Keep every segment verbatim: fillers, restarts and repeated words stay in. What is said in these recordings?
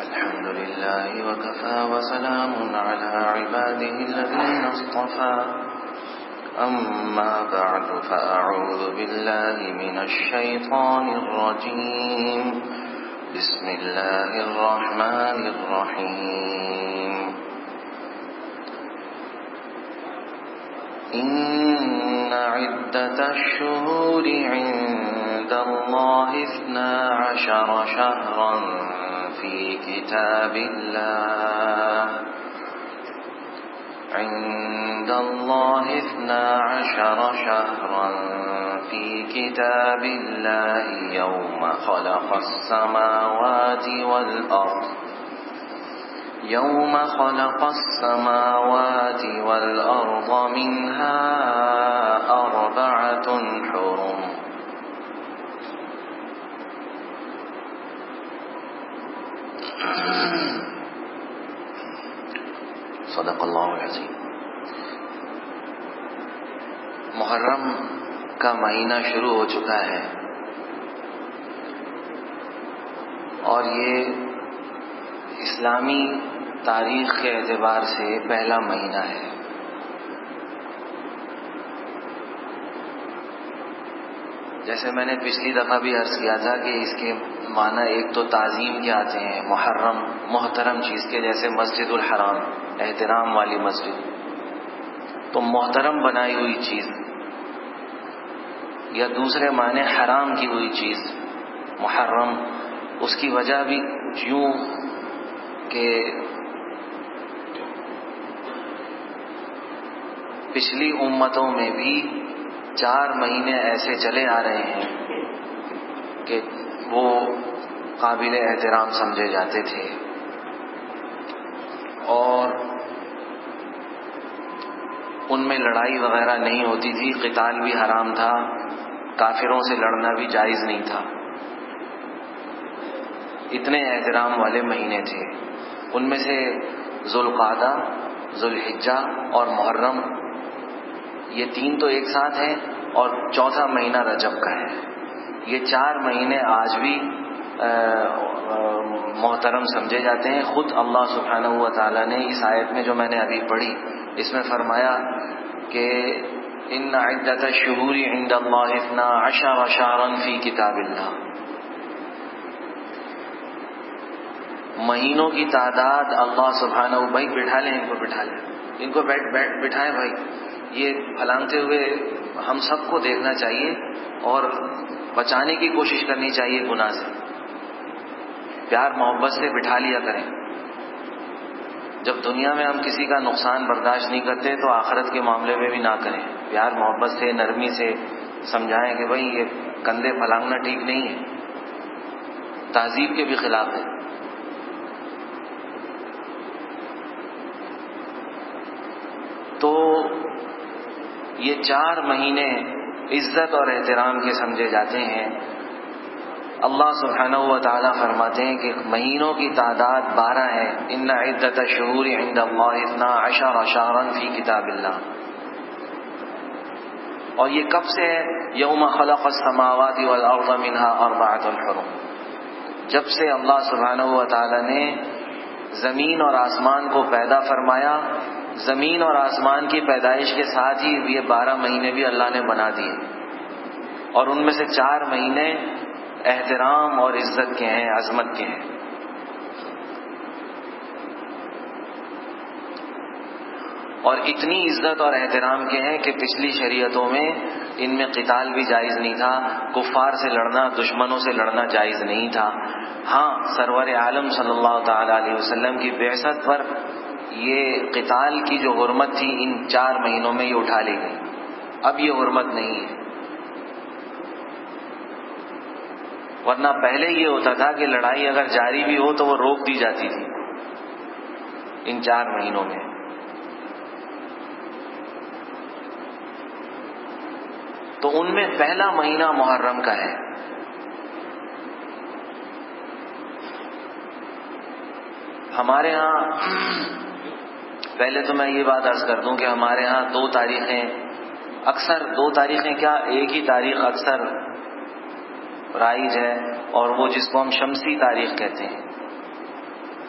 الحمد لله وكفى وسلام على عباده الذين اصطفى أما بعد فأعوذ بالله من الشيطان الرجيم بسم الله الرحمن الرحيم إن عدة الشهور عند الله اثنا عشر شهرا في كتاب الله عند الله اثنا عشر شهرا في كتاب الله يوم خلق السماوات والأرض يوم خلق السماوات والأرض منها أربعة حرم صدق اللہ العظیم. محرم کا مہینہ شروع ہو چکا ہے اور یہ اسلامی تاریخ کے اعتبار سے پہلا مہینہ ہے. جیسے میں نے پچھلی دفعہ بھی عرض کیا تھا کہ اس کے معنی ایک تو تعظیم کے آتے ہیں، محرم محترم چیز کے، جیسے مسجد الحرام احترام والی مسجد، تو محترم بنائی ہوئی چیز، یا دوسرے معنی حرام کی ہوئی چیز محرم. اس کی وجہ بھی یوں کہ پچھلی امتوں میں بھی چار مہینے ایسے چلے آ رہے ہیں کہ وہ قابل احترام سمجھے جاتے تھے اور ان میں لڑائی وغیرہ نہیں ہوتی تھی، قتال بھی حرام تھا، کافروں سے لڑنا بھی جائز نہیں تھا. اتنے احترام والے مہینے تھے. ان میں سے ذوالقعدہ، ذوالحجہ اور محرم، یہ تین تو ایک ساتھ ہیں، اور چوتھا مہینہ رجب کا ہے. یہ چار مہینے آج بھی محترم سمجھے جاتے ہیں. خود اللہ سبحانہ و تعالیٰ نے اس آیت میں جو میں نے ابھی پڑھی، اس میں فرمایا کہ ان عدۃ الشہور عند اللہ اثنا عشر شہرا فی کتاب اللہ. مہینوں کی تعداد اللہ سبحانہ و بھائی بٹھا لیں ان کو بٹھا لیں ان کو بیٹھ بیٹھ بٹھائیں بھائی، یہ پھلانگتے ہوئے ہم سب کو دیکھنا چاہیے اور بچانے کی کوشش کرنی چاہیے گناہ سے. پیار محبت سے بٹھا لیا کریں. جب دنیا میں ہم کسی کا نقصان برداشت نہیں کرتے تو آخرت کے معاملے میں بھی نہ کریں. پیار محبت سے، نرمی سے سمجھائیں کہ بھائی یہ کندھے پھلانگنا ٹھیک نہیں ہے، تہذیب کے بھی خلاف ہے. تو یہ چار مہینے عزت اور احترام کے سمجھے جاتے ہیں. اللہ سبحانہ و تعالیٰ فرماتے ہیں کہ مہینوں کی تعداد بارہ ہے. ان عدۃ الشہور عند اللہ اثنا عشر شہرا فی کتاب اللہ. اور یہ کب سے ہے؟ یوم خلق السماوات والارض منها اربعۃ حرم. جب سے اللہ سبحانہ و تعالیٰ نے زمین اور آسمان کو پیدا فرمایا، زمین اور آسمان کی پیدائش کے ساتھ ہی یہ بارہ مہینے بھی اللہ نے بنا دیے، اور ان میں سے چار مہینے احترام اور عزت کے ہیں، عظمت کے ہیں. اور اتنی عزت اور احترام کے ہیں کہ پچھلی شریعتوں میں ان میں قتال بھی جائز نہیں تھا، کفار سے لڑنا، دشمنوں سے لڑنا جائز نہیں تھا. ہاں، سرور عالم صلی اللہ تعالی علیہ وسلم کی بعثت پر یہ قتال کی جو حرمت تھی ان چار مہینوں میں یہ اٹھا لی گئی. اب یہ حرمت نہیں ہے. ورنہ پہلے یہ ہوتا تھا کہ لڑائی اگر جاری بھی ہو تو وہ روک دی جاتی تھی ان چار مہینوں میں. تو ان میں پہلا مہینہ محرم کا ہے. ہمارے ہاں پہلے تو میں یہ بات عرض کر دوں کہ ہمارے ہاں دو تاریخیں، اکثر دو تاریخیں کیا ایک ہی تاریخ اکثر رائج ہے، اور وہ جس کو ہم شمسی تاریخ کہتے ہیں.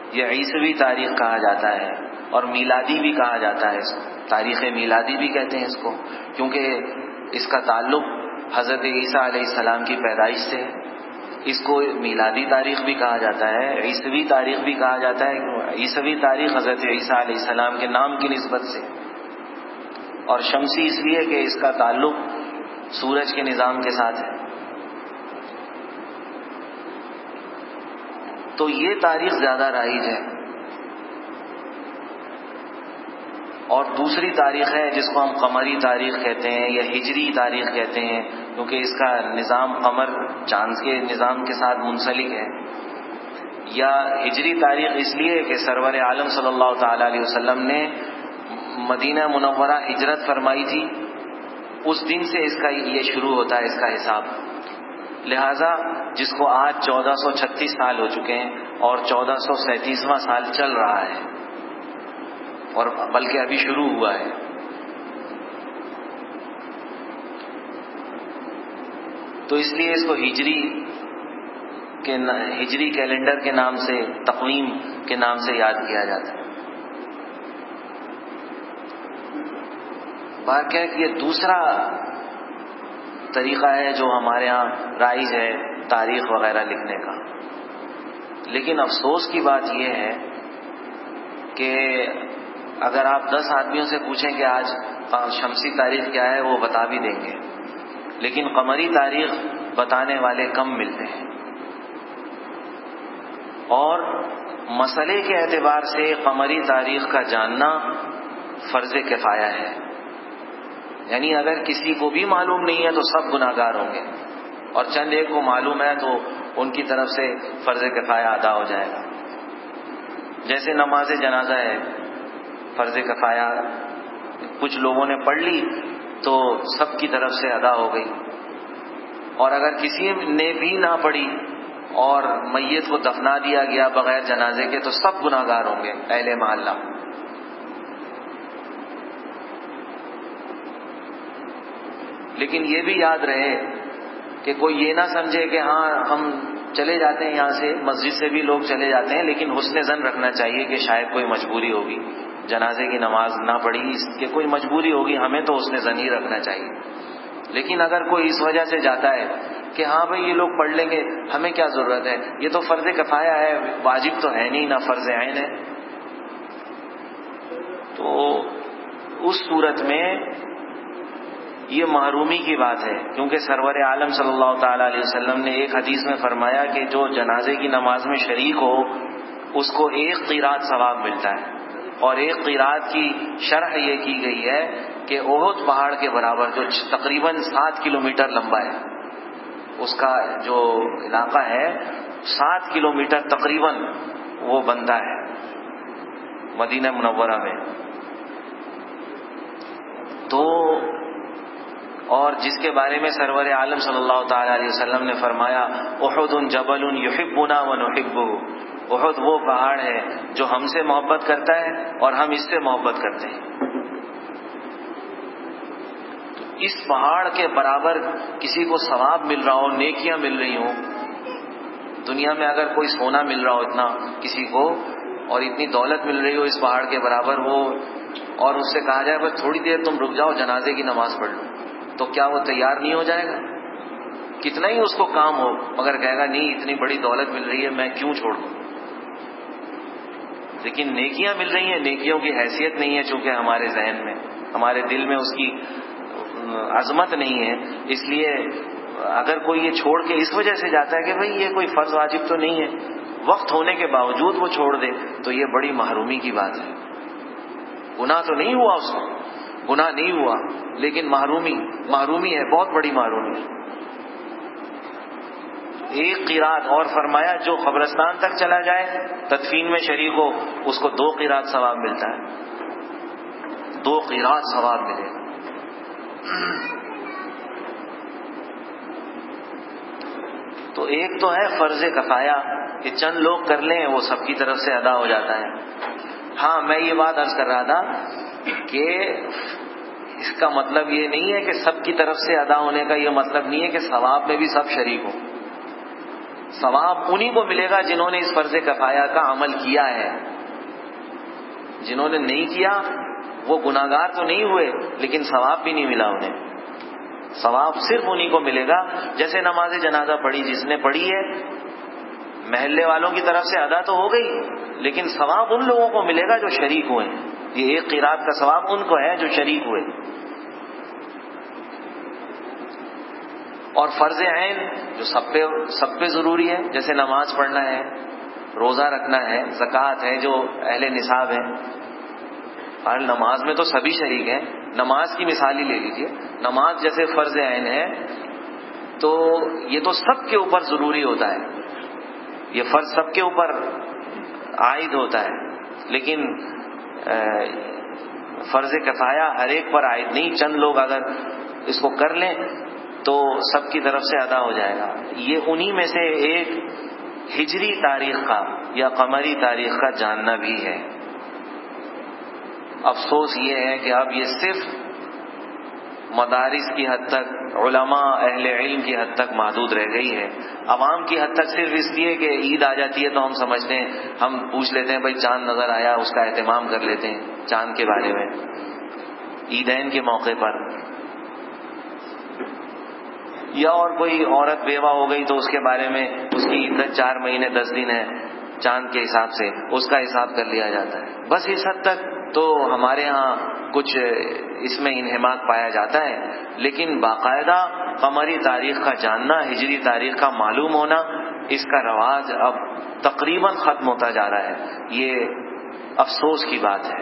یہ عیسوی تاریخ کہا جاتا ہے، اور میلادی بھی کہا جاتا ہے اس کو، تاریخ میلادی بھی کہتے ہیں اس کو، کیونکہ اس کا تعلق حضرت عیسیٰ علیہ السلام کی پیدائش سے ہے۔ اس کو میلادی تاریخ بھی کہا جاتا ہے، عیسوی تاریخ بھی کہا جاتا ہے۔ عیسوی تاریخ حضرت عیسیٰ علیہ السلام کے نام کی نسبت سے، اور شمسی اس لیے کہ اس کا تعلق سورج کے نظام کے ساتھ ہے۔ تو یہ تاریخ زیادہ رائج ہے۔ اور دوسری تاریخ ہے جس کو ہم قمری تاریخ کہتے ہیں یا ہجری تاریخ کہتے ہیں، کیونکہ اس کا نظام قمر چاند کے نظام کے ساتھ منسلک ہے۔ یا ہجری تاریخ اس لیے کہ سرور عالم صلی اللہ تعالی علیہ وسلم نے مدینہ منورہ ہجرت فرمائی تھی، اس دن سے اس کا یہ شروع ہوتا ہے اس کا حساب۔ لہذا جس کو آج چودہ سو چھتیس سال ہو چکے ہیں اور چودہ سو سینتیسواں سال چل رہا ہے، اور بلکہ ابھی شروع ہوا ہے۔ تو اس لیے اس کو ہجری کے ہجری کیلنڈر کے نام سے، تقویم کے نام سے یاد کیا جاتا ہے۔ بات کیا ہے کہ یہ دوسرا طریقہ ہے جو ہمارے ہاں رائج ہے تاریخ وغیرہ لکھنے کا۔ لیکن افسوس کی بات یہ ہے کہ اگر آپ دس آدمیوں سے پوچھیں کہ آج شمسی تاریخ کیا ہے، وہ بتا بھی دیں گے، لیکن قمری تاریخ بتانے والے کم ملتے ہیں۔ اور مسئلے کے اعتبار سے قمری تاریخ کا جاننا فرض کفایہ ہے، یعنی اگر کسی کو بھی معلوم نہیں ہے تو سب گناہگار ہوں گے، اور چند ایک کو معلوم ہے تو ان کی طرف سے فرض کفایہ ادا ہو جائے گا۔ جیسے نماز جنازہ ہے، فرض کفایہ کچھ لوگوں نے پڑھ لی تو سب کی طرف سے ادا ہو گئی، اور اگر کسی نے بھی نہ پڑھی اور میت کو دفنا دیا گیا بغیر جنازے کے تو سب گناہگار ہوں گے اہل محلہ۔ لیکن یہ بھی یاد رہے کہ کوئی یہ نہ سمجھے کہ ہاں ہم چلے جاتے ہیں یہاں سے، مسجد سے بھی لوگ چلے جاتے ہیں، لیکن حسن ظن رکھنا چاہیے کہ شاید کوئی مجبوری ہوگی، جنازے کی نماز نہ پڑھی اس کی کوئی مجبوری ہوگی، ہمیں تو حسن ظن ہی رکھنا چاہیے۔ لیکن اگر کوئی اس وجہ سے جاتا ہے کہ ہاں بھئی یہ لوگ پڑھ لیں گے، ہمیں کیا ضرورت ہے، یہ تو فرض کفایہ ہے، واجب تو ہے نہیں، نہ فرض عین ہے، تو اس صورت میں یہ محرومی کی بات ہے، کیونکہ سرور عالم صلی اللہ تعالی علیہ وسلم نے ایک حدیث میں فرمایا کہ جو جنازے کی نماز میں شریک ہو اس کو ایک قیراط ثواب ملتا ہے، اور ایک قیراط کی شرح یہ کی گئی ہے کہ احد پہاڑ کے برابر، جو تقریباً سات کلومیٹر لمبا ہے، اس کا جو علاقہ ہے سات کلومیٹر تقریباً وہ بنتا ہے مدینہ منورہ میں۔ تو اور جس کے بارے میں سرور عالم صلی اللہ تعالی علیہ وسلم نے فرمایا احد جبل یحبنا ونحبہ، احد وہ پہاڑ ہے جو ہم سے محبت کرتا ہے اور ہم اس سے محبت کرتے ہیں۔ تو اس پہاڑ کے برابر کسی کو ثواب مل رہا ہو، نیکیاں مل رہی ہوں، دنیا میں اگر کوئی سونا مل رہا ہو اتنا کسی کو، اور اتنی دولت مل رہی ہو اس پہاڑ کے برابر، وہ اور اس سے کہا جائے بس تھوڑی دیر تم رک جاؤ جنازے کی نماز پڑھ لو، تو کیا وہ تیار نہیں ہو جائے گا؟ کتنا ہی اس کو کام ہو مگر کہے گا نہیں اتنی بڑی دولت مل رہی ہے میں کیوں چھوڑ دوں۔ لیکن نیکیاں مل رہی ہیں، نیکیوں کی حیثیت نہیں ہے چونکہ ہمارے ذہن میں، ہمارے دل میں اس کی عظمت نہیں ہے، اس لیے اگر کوئی یہ چھوڑ کے اس وجہ سے جاتا ہے کہ بھئی یہ کوئی فرض واجب تو نہیں ہے، وقت ہونے کے باوجود وہ چھوڑ دے تو یہ بڑی محرومی کی بات ہے۔ گناہ تو نہیں ہوا اس کو، گناہ نہیں ہوا، لیکن محرومی محرومی ہے، بہت بڑی محرومی ہے۔ ایک قیراط، اور فرمایا جو قبرستان تک چلا جائے تدفین میں شریک ہو اس کو دو قیراط ثواب ملتا ہے، دو قیراط ثواب ملے گا۔ تو ایک تو ہے فرض کفایہ کہ چند لوگ کر لیں وہ سب کی طرف سے ادا ہو جاتا ہے۔ ہاں میں یہ بات عرض کر رہا تھا کہ اس کا مطلب یہ نہیں ہے کہ سب کی طرف سے ادا ہونے کا یہ مطلب نہیں ہے کہ ثواب میں بھی سب شریک ہوں۔ ثواب انہی کو ملے گا جنہوں نے اس فرض کفایہ کا عمل کیا ہے. جنہوں نے نہیں کیا وہ گناہگار تو نہیں ہوئے لیکن ثواب بھی نہیں ملا انہیں. ثواب صرف انہی کو ملے گا. جیسے نماز جنازہ پڑھی جس نے پڑھی ہے محلے والوں کی طرف سے ادا تو ہو گئی لیکن ثواب ان لوگوں کو ملے گا جو شریک ہوئے. یہ ایک قرات کا ثواب ان کو ہے جو شریک ہوئے. اور فرض عین جو سب پہ سب پہ ضروری ہے جیسے نماز پڑھنا ہے, روزہ رکھنا ہے, زکوٰۃ ہے جو اہل نصاب ہے. اور نماز میں تو سبھی شریک ہیں. نماز کی مثال ہی لے لیجئے. نماز جیسے فرض عین ہے تو یہ تو سب کے اوپر ضروری ہوتا ہے. یہ فرض سب کے اوپر عائد ہوتا ہے لیکن فرض کفایہ ہر ایک پر عائد نہیں. چند لوگ اگر اس کو کر لیں تو سب کی طرف سے ادا ہو جائے گا. یہ انہی میں سے ایک ہجری تاریخ کا یا قمری تاریخ کا جاننا بھی ہے. افسوس یہ ہے کہ اب یہ صرف مدارس کی حد تک, علماء اہل علم کی حد تک محدود رہ گئی ہے. عوام کی حد تک صرف اس لیے کہ عید آ جاتی ہے تو ہم سمجھتے ہیں, ہم پوچھ لیتے ہیں بھائی چاند نظر آیا, اس کا اہتمام کر لیتے ہیں چاند کے بارے میں عیدین کے موقع پر. یا اور کوئی عورت بیوہ ہو گئی تو اس کے بارے میں اس کی عدت چار مہینے دس دن ہے چاند کے حساب سے, اس کا حساب کر لیا جاتا ہے. بس اس حد تک تو ہمارے ہاں کچھ اس میں انہماک پایا جاتا ہے. لیکن باقاعدہ قمری تاریخ کا جاننا, ہجری تاریخ کا معلوم ہونا, اس کا رواج اب تقریباً ختم ہوتا جا رہا ہے. یہ افسوس کی بات ہے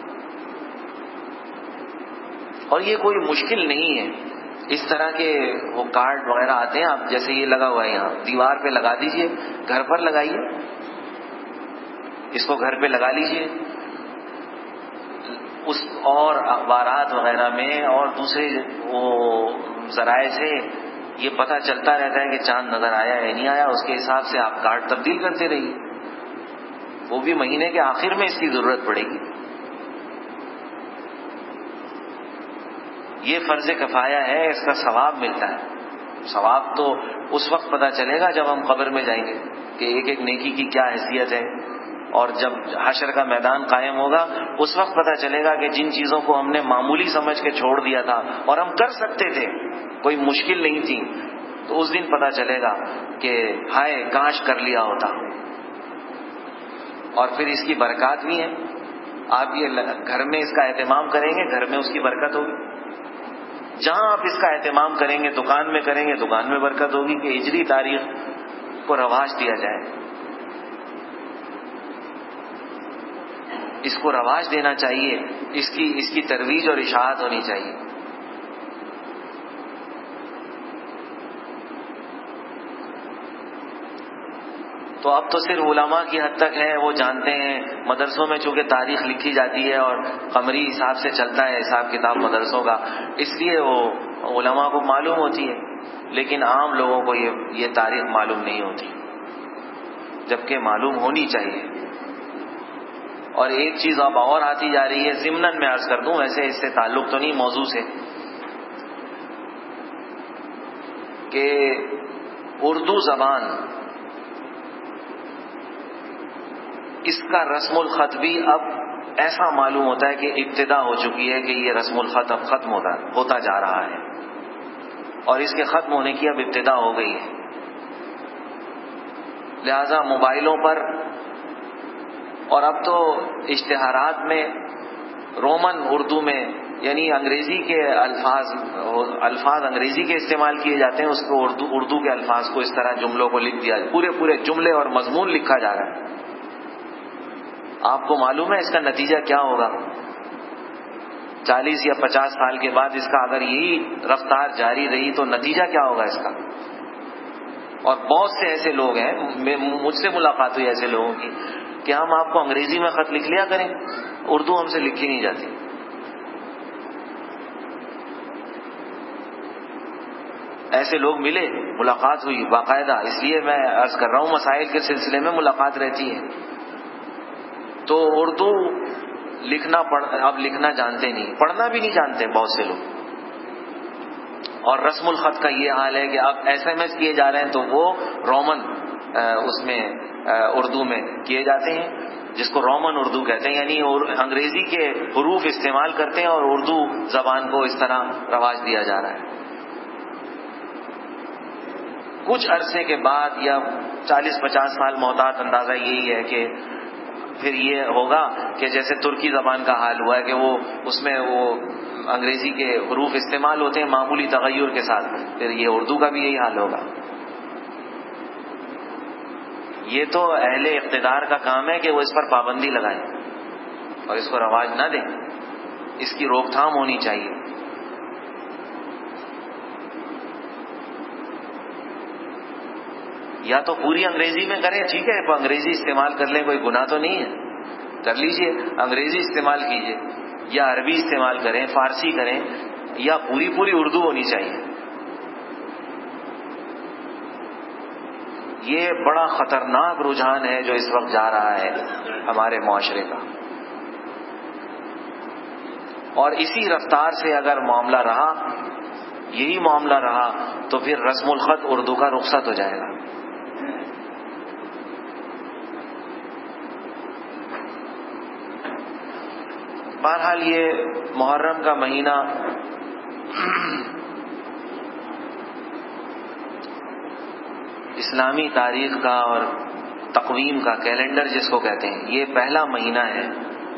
اور یہ کوئی مشکل نہیں ہے. اس طرح کے وہ کارڈ وغیرہ آتے ہیں, آپ جیسے یہ لگا ہوا ہے یہاں دیوار پہ لگا دیجئے, گھر پر لگائیے, اس کو گھر پہ لگا لیجئے. اس اور اخبارات وغیرہ میں اور دوسرے وہ ذرائع سے یہ پتہ چلتا رہتا ہے کہ چاند نظر آیا ہے نہیں آیا. اس کے حساب سے آپ کارڈ تبدیل کرتے رہیے. وہ بھی مہینے کے آخر میں اس کی ضرورت پڑے گی. یہ فرض کفایہ ہے, اس کا ثواب ملتا ہے. ثواب تو اس وقت پتہ چلے گا جب ہم قبر میں جائیں گے کہ ایک ایک نیکی کی کیا حیثیت ہے. اور جب حشر کا میدان قائم ہوگا اس وقت پتہ چلے گا کہ جن چیزوں کو ہم نے معمولی سمجھ کے چھوڑ دیا تھا اور ہم کر سکتے تھے, کوئی مشکل نہیں تھی, تو اس دن پتہ چلے گا کہ ہائے کاش کر لیا ہوتا. اور پھر اس کی برکات بھی ہیں. آپ یہ گھر میں اس کا اہتمام کریں گے, گھر میں اس کی برکت ہوگی. جہاں آپ اس کا اہتمام کریں گے, دکان میں کریں گے, دکان میں برکت ہوگی. کہ ہجری تاریخ کو رواج دیا جائے, اس کو رواج دینا چاہیے, اس کی اس کی ترویج اور اشاعت ہونی چاہیے. تو اب تو صرف علماء کی حد تک ہے, وہ جانتے ہیں. مدرسوں میں چونکہ تاریخ لکھی جاتی ہے اور قمری حساب سے چلتا ہے حساب کتاب مدرسوں کا, اس لیے وہ علماء کو معلوم ہوتی ہے. لیکن عام لوگوں کو یہ یہ تاریخ معلوم نہیں ہوتی, جبکہ معلوم ہونی چاہیے. اور ایک چیز اب اور آتی جا رہی ہے, ضمناً میں عرض کر دوں, ویسے اس سے تعلق تو نہیں موضوع سے, کہ اردو زبان اس کا رسم الخط بھی اب ایسا معلوم ہوتا ہے کہ ابتدا ہو چکی ہے, کہ یہ رسم الخط اب ختم ہوتا ہوتا جا رہا ہے اور اس کے ختم ہونے کی اب ابتدا ہو گئی ہے. لہذا موبائلوں پر اور اب تو اشتہارات میں رومن اردو میں, یعنی انگریزی کے الفاظ الفاظ انگریزی کے استعمال کیے جاتے ہیں, اس کو اردو اردو کے الفاظ کو اس طرح جملوں کو لکھ دیا, پورے پورے جملے اور مضمون لکھا جا رہا ہے. آپ کو معلوم ہے اس کا نتیجہ کیا ہوگا؟ چالیس یا پچاس سال کے بعد اس کا اگر یہی رفتار جاری رہی تو نتیجہ کیا ہوگا اس کا؟ اور بہت سے ایسے لوگ ہیں, مجھ سے ملاقات ہوئی ایسے لوگوں کی, کہ ہم آپ کو انگریزی میں خط لکھ لیا کریں, اردو ہم سے لکھی نہیں جاتی. ایسے لوگ ملے, ملاقات ہوئی باقاعدہ. اس لیے میں عرض کر رہا ہوں مسائل کے سلسلے میں ملاقات رہتی ہے. تو اردو لکھنا پڑھ اب لکھنا جانتے نہیں, پڑھنا بھی نہیں جانتے بہت سے لوگ. اور رسم الخط کا یہ حال ہے کہ اب ایس ایم ایس کیے جا رہے ہیں تو وہ رومن اس میں اردو میں کیے جاتے ہیں، جس کو رومن اردو کہتے ہیں، یعنی انگریزی کے حروف استعمال کرتے ہیں اور اردو زبان کو اس طرح رواج دیا جا رہا ہے۔ کچھ عرصے کے بعد یا چالیس پچاس سال محتاط اندازہ یہی ہے کہ پھر یہ ہوگا کہ جیسے ترکی زبان کا حال ہوا ہے کہ وہ اس میں وہ انگریزی کے حروف استعمال ہوتے ہیں معمولی تغیر کے ساتھ، پھر یہ اردو کا بھی یہی حال ہوگا۔ یہ تو اہل اقتدار کا کام ہے کہ وہ اس پر پابندی لگائیں اور اس کو رواج نہ دیں، اس کی روک تھام ہونی چاہیے۔ یا تو پوری انگریزی میں کریں، ٹھیک ہے، انگریزی استعمال کر لیں، کوئی گناہ تو نہیں ہے، کر لیجئے، انگریزی استعمال کیجئے، یا عربی استعمال کریں، فارسی کریں، یا پوری پوری اردو ہونی چاہیے۔ یہ بڑا خطرناک رجحان ہے جو اس وقت جا رہا ہے ہمارے معاشرے کا، اور اسی رفتار سے اگر معاملہ رہا، یہی معاملہ رہا، تو پھر رسم الخط اردو کا رخصت ہو جائے گا۔ بہرحال یہ محرم کا مہینہ اسلامی تاریخ کا اور تقویم کا، کیلنڈر جس کو کہتے ہیں، یہ پہلا مہینہ ہے۔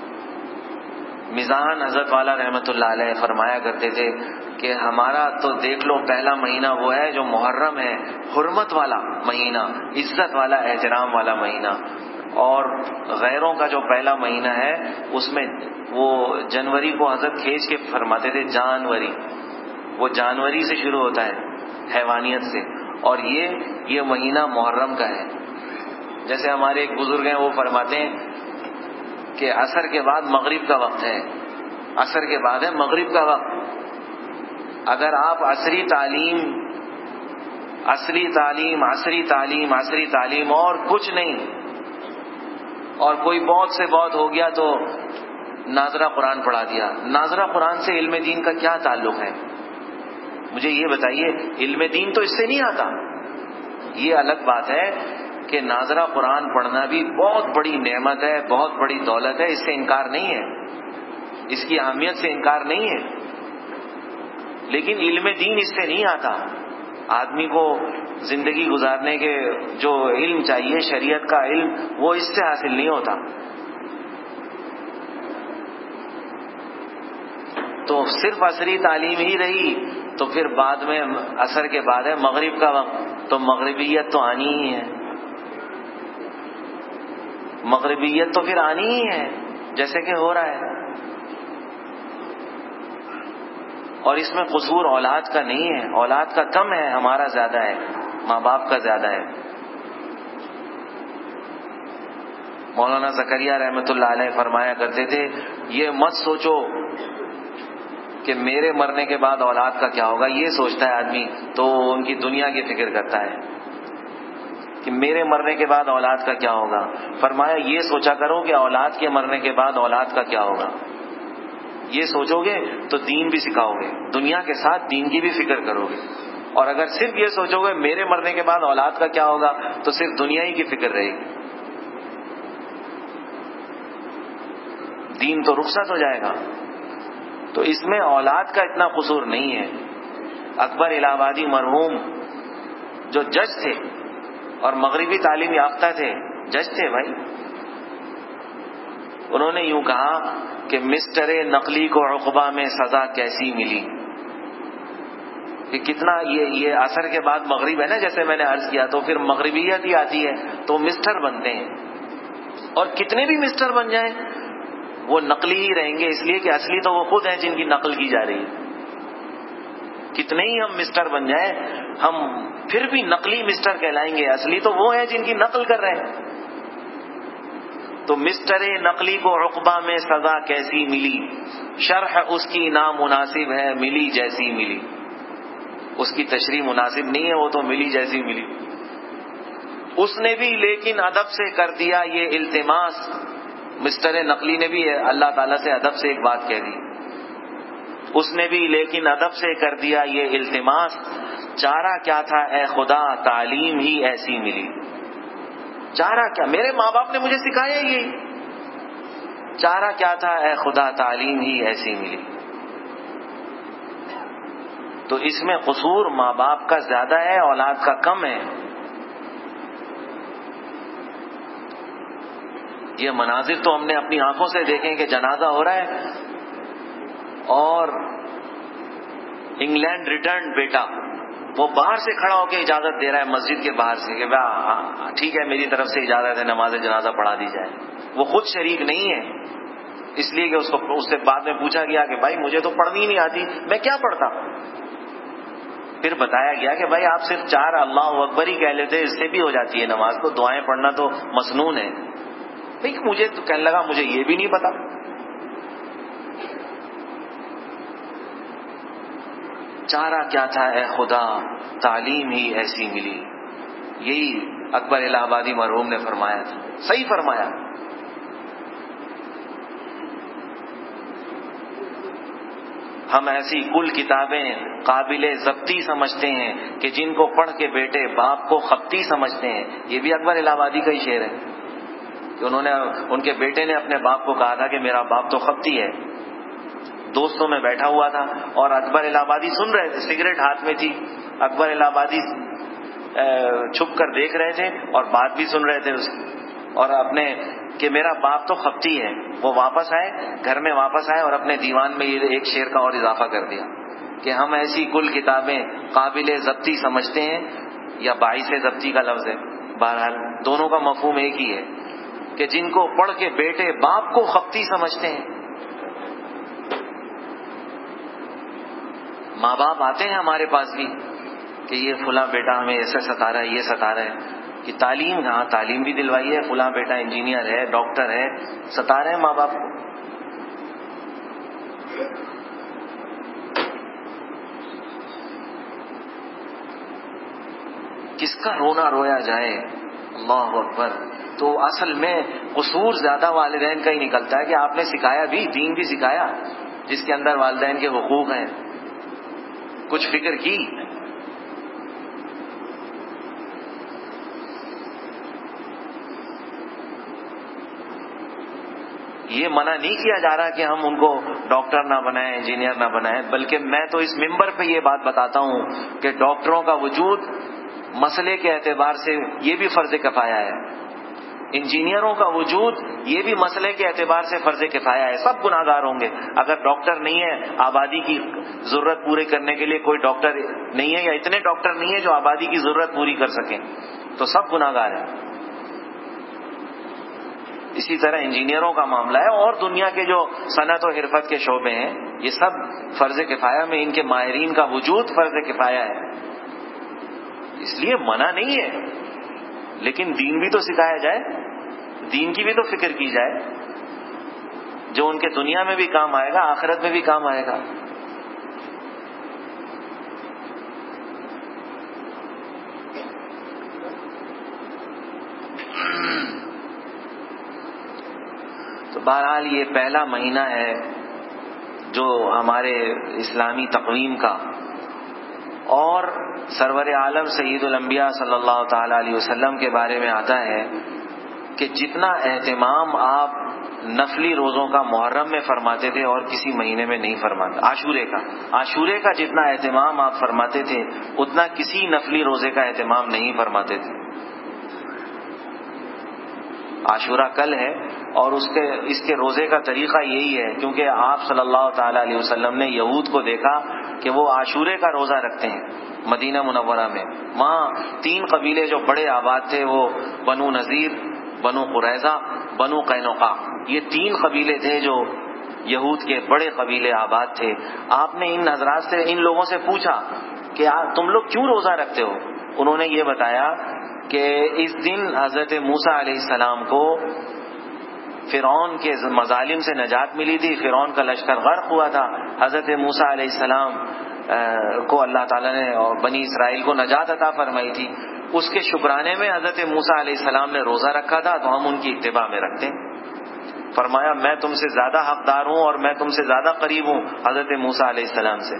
میزان حضرت والا رحمۃ اللہ علیہ فرمایا کرتے تھے کہ ہمارا تو دیکھ لو پہلا مہینہ وہ ہے جو محرم ہے، حرمت والا مہینہ، عزت والا، احترام والا مہینہ، اور غیروں کا جو پہلا مہینہ ہے اس میں وہ جنوری کو حضرت کھینچ کے فرماتے تھے جانوری، وہ جانوری سے شروع ہوتا ہے، حیوانیت سے، اور یہ یہ مہینہ محرم کا ہے۔ جیسے ہمارے ایک بزرگ ہیں وہ فرماتے ہیں کہ عصر کے بعد مغرب کا وقت ہے، عصر کے بعد ہے مغرب کا وقت۔ اگر آپ عصری تعلیم عصری تعلیم عصری تعلیم عصری تعلیم اور کچھ نہیں، اور کوئی بہت سے بہت ہو گیا تو ناظرہ قرآن پڑھا دیا، ناظرہ قرآن سے علم دین کا کیا تعلق ہے؟ مجھے یہ بتائیے، علم دین تو اس سے نہیں آتا۔ یہ الگ بات ہے کہ ناظرہ قرآن پڑھنا بھی بہت بڑی نعمت ہے، بہت بڑی دولت ہے، اس سے انکار نہیں ہے، اس کی اہمیت سے انکار نہیں ہے، لیکن علم دین اس سے نہیں آتا۔ آدمی کو زندگی گزارنے کے جو علم چاہیے، شریعت کا علم، وہ اس سے حاصل نہیں ہوتا۔ تو صرف عصری تعلیم ہی رہی تو پھر بعد میں عصر کے بعد ہے مغرب کا وقت، تو مغربیت تو آنی ہی ہے، مغربیت تو پھر آنی ہی ہے جیسے کہ ہو رہا ہے۔ اور اس میں قصور اولاد کا نہیں ہے، اولاد کا کم ہے، ہمارا زیادہ ہے، ماں باپ کا زیادہ ہے۔ مولانا زکریا رحمۃ اللہ علیہ فرمایا کرتے تھے، یہ مت سوچو کہ میرے مرنے کے بعد اولاد کا کیا ہوگا، یہ سوچتا ہے آدمی تو ان کی دنیا کی فکر کرتا ہے کہ میرے مرنے کے بعد اولاد کا کیا ہوگا۔ فرمایا یہ سوچا کرو کہ اولاد کے مرنے کے بعد اولاد کا کیا ہوگا، یہ سوچو گے تو دین بھی سکھاؤ گے، دنیا کے ساتھ دین کی بھی فکر کرو گے، اور اگر صرف یہ سوچو گے میرے مرنے کے بعد اولاد کا کیا ہوگا تو صرف دنیا ہی کی فکر رہے گی، دین تو رخصت ہو جائے گا۔ تو اس میں اولاد کا اتنا قصور نہیں ہے۔ اکبر الہ آبادی مرحوم جو جج تھے اور مغربی تعلیم یافتہ تھے، جج تھے بھائی، انہوں نے یوں کہا کہ مسٹر نقلی کو عقبہ میں سزا کیسی ملی، کہ کتنا یہ یہ عصر کے بعد مغرب ہے نا، جیسے میں نے عرض کیا، تو پھر مغربیت ہی آتی ہے تو مسٹر بنتے ہیں، اور کتنے بھی مسٹر بن جائیں وہ نقلی ہی رہیں گے، اس لیے کہ اصلی تو وہ خود ہیں جن کی نقل کی جا رہی ہے۔ کتنے ہی ہم مسٹر بن جائیں ہم پھر بھی نقلی مسٹر کہلائیں گے، اصلی تو وہ ہیں جن کی نقل کر رہے ہیں۔ تو مسٹر نقلی کو عقبہ میں سزا کیسی ملی، شرح اس کی نامناسب ہے ملی جیسی ملی، اس کی تشریح مناسب نہیں ہے، وہ تو ملی جیسی ملی۔ اس نے بھی لیکن ادب سے کر دیا یہ التماس، مسٹر نقلی نے بھی اللہ تعالیٰ سے ادب سے ایک بات کہہ دی، اس نے بھی لیکن ادب سے کر دیا یہ التماس، چارہ کیا تھا اے خدا تعلیم ہی ایسی ملی۔ چارہ کیا؟ میرے ماں باپ نے مجھے سکھایا یہی. چارہ کیا تھا؟ اے خدا تعلیم ہی ایسی ملی. تو اس میں قصور ماں باپ کا زیادہ ہے، اولاد کا کم ہے. یہ مناظر تو ہم نے اپنی آنکھوں سے دیکھیں کہ جنازہ ہو رہا ہے اور انگلینڈ ریٹرن بیٹا وہ باہر سے کھڑا ہو کے اجازت دے رہا ہے مسجد کے باہر سے کہ ہاں ٹھیک ہے میری طرف سے اجازت ہے نماز جنازہ پڑھا دی جائے. وہ خود شریک نہیں ہے، اس لیے کہ اس کو اس سے بعد میں پوچھا گیا کہ بھائی مجھے تو پڑھنی نہیں آتی، میں کیا پڑھتا. پھر بتایا گیا کہ بھائی آپ صرف چار اللہ اکبر ہی کہہ لیتے اس سے بھی ہو جاتی ہے نماز، تو دعائیں پڑھنا تو مسنون ہے. بھائی مجھے تو کہنے لگا مجھے یہ بھی نہیں پتا. چارہ کیا تھا اے خدا تعلیم ہی ایسی ملی. یہی اکبر الہ آبادی مرحوم نے فرمایا تھا. صحیح فرمایا. ہم ایسی کل کتابیں قابل ضبطی سمجھتے ہیں کہ جن کو پڑھ کے بیٹے باپ کو خطی سمجھتے ہیں. یہ بھی اکبر الہ آبادی کا ہی شعر ہے کہ انہوں نے ان کے بیٹے نے اپنے باپ کو کہا تھا کہ میرا باپ تو خطی ہے. دوستوں میں بیٹھا ہوا تھا اور اکبر الہ آبادی سن رہے تھے، سگریٹ ہاتھ میں تھی. اکبر الہ آبادی چھپ کر دیکھ رہے تھے اور بات بھی سن رہے تھے اس کی، اور اپنے کہ میرا باپ تو خطی ہے. وہ واپس آئے، گھر میں واپس آئے اور اپنے دیوان میں یہ ایک شعر کا اور اضافہ کر دیا کہ ہم ایسی کل کتابیں قابل ضبطی سمجھتے ہیں، یا باعث ضبطی کا لفظ ہے. بہرحال دونوں کا مفہوم ایک ہی ہے کہ جن کو پڑھ کے بیٹے باپ کو خطی سمجھتے ہیں. ماں باپ آتے ہیں ہمارے پاس بھی کہ یہ فلاں بیٹا ہمیں ایسے ستا رہا ہے، یہ ستا رہا ہے. کہ تعلیم، ہاں تعلیم بھی دلوائی ہے، فلاں بیٹا انجینئر ہے، ڈاکٹر ہے، ستا رہے ہیں ماں باپ کو. کس کا رونا رویا جائے. اللہ اکبر. تو اصل میں قصور زیادہ والدین کا ہی نکلتا ہے کہ آپ نے سکھایا بھی، دین بھی سکھایا جس کے اندر والدین کے حقوق ہیں، کچھ فکر کی. یہ منع نہیں کیا جا رہا کہ ہم ان کو ڈاکٹر نہ بنائیں، انجینئر نہ بنائیں، بلکہ میں تو اس ممبر پہ یہ بات بتاتا ہوں کہ ڈاکٹروں کا وجود مسئلے کے اعتبار سے یہ بھی فرض کفایہ ہے، انجینئروں کا وجود یہ بھی مسئلے کے اعتبار سے فرض کفایہ ہے. سب گناہگار ہوں گے. اگر ڈاکٹر نہیں ہے آبادی کی ضرورت پوری کرنے کے لیے، کوئی ڈاکٹر نہیں ہے یا اتنے ڈاکٹر نہیں ہے جو آبادی کی ضرورت پوری کر سکیں، تو سب گناہگار ہیں. اسی طرح انجینئروں کا معاملہ ہے اور دنیا کے جو صنعت و حرفت کے شعبے ہیں، یہ سب فرض کفایہ میں ان کے ماہرین کا وجود فرض کفایہ ہے. اس لیے منع نہیں ہے، لیکن دین بھی تو سکھایا جائے، دین کی بھی تو فکر کی جائے جو ان کے دنیا میں بھی کام آئے گا، آخرت میں بھی کام آئے گا. تو بہرحال یہ پہلا مہینہ ہے جو ہمارے اسلامی تقویم کا، اور سرور عالم سید الانبیاء صلی اللہ تعالی علیہ وسلم کے بارے میں آتا ہے کہ جتنا اہتمام آپ نفلی روزوں کا محرم میں فرماتے تھے اور کسی مہینے میں نہیں فرماتے. عاشورے کا عاشورے کا جتنا اہتمام آپ فرماتے تھے اتنا کسی نفلی روزے کا اہتمام نہیں فرماتے تھے. عاشورہ کل ہے اور اس کے اس کے روزے کا طریقہ یہی ہے کیونکہ آپ صلی اللہ تعالی علیہ وسلم نے یہود کو دیکھا کہ وہ عاشورے کا روزہ رکھتے ہیں مدینہ منورہ میں. وہاں تین قبیلے جو بڑے آباد تھے وہ بنو نذیر، بنو قریظہ، بنو قینقاع، یہ تین قبیلے تھے جو یہود کے بڑے قبیلے آباد تھے. آپ نے ان حضرات سے، ان لوگوں سے پوچھا کہ تم لوگ کیوں روزہ رکھتے ہو؟ انہوں نے یہ بتایا کہ اس دن حضرت موسیٰ علیہ السلام کو فرعون کے مظالم سے نجات ملی تھی. فرعون کا لشکر غرق ہوا تھا، حضرت موسیٰ علیہ السلام کو اللہ تعالیٰ نے اور بنی اسرائیل کو نجات عطا فرمائی تھی. اس کے شکرانے میں حضرت موسیٰ علیہ السلام نے روزہ رکھا تھا، تو ہم ان کی اتباع میں رکھتے ہیں. فرمایا میں تم سے زیادہ حقدار ہوں اور میں تم سے زیادہ قریب ہوں حضرت موسیٰ علیہ السلام سے.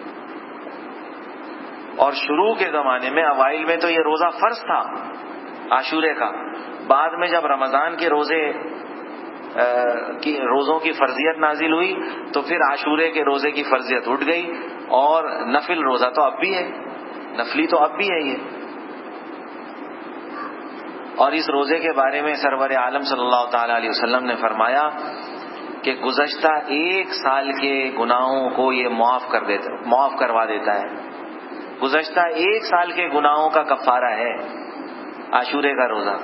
اور شروع کے زمانے میں اوائل میں تو یہ روزہ فرض تھا. عاشورے کا. بعد میں جب رمضان کے روزے کی روزوں کی فرضیت نازل ہوئی تو پھر عاشورے کے روزے کی فرضیت اٹھ گئی, اور نفل روزہ تو اب بھی ہے, نفلی تو اب بھی ہے یہ. اور اس روزے کے بارے میں سرور عالم صلی اللہ تعالی علیہ وسلم نے فرمایا کہ گزشتہ ایک سال کے گناہوں کو یہ معاف کر دیتا معاف کروا دیتا ہے. گزشتہ ایک سال کے گناہوں کا کفارہ ہے عاشورے کا روزہ.